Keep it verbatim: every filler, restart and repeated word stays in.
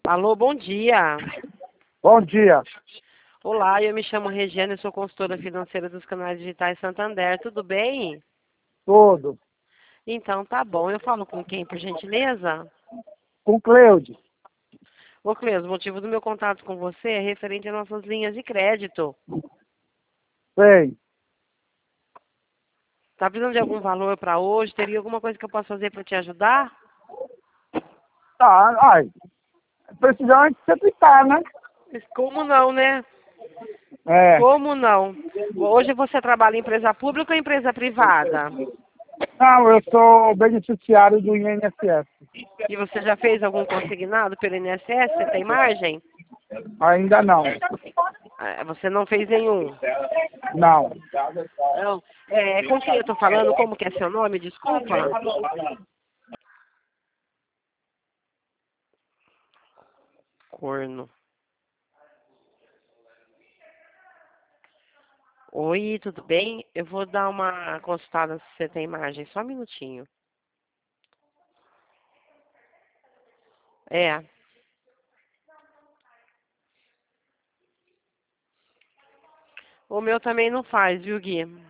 Alô, bom dia. Bom dia. Olá, eu me chamo Regiane, eu sou consultora financeira dos canais digitais Santander. Tudo bem? Tudo. Então, tá bom. Eu falo com quem, por gentileza? Com Cleude. Ô, Cleus, o motivo do meu contato com você é referente às nossas linhas de crédito. Sei. Tá precisando de algum valor para hoje? Teria alguma coisa que eu possa fazer para te ajudar? Tá, ai. Precisamos sempre tá, né? Como não, né? É. Como não? Hoje você trabalha em empresa pública ou empresa privada? Não, eu sou beneficiário do I N S S. E você já fez algum consignado pelo I N S S? Você tem margem? Ainda não. Ah, você não fez nenhum. Não. Não. É, com quem eu tô falando? Como que é seu nome? Desculpa. Corno. Oi, tudo bem? Eu vou dar uma consultada se você tem margem. Só um minutinho. É. O meu também não faz, viu, Gui?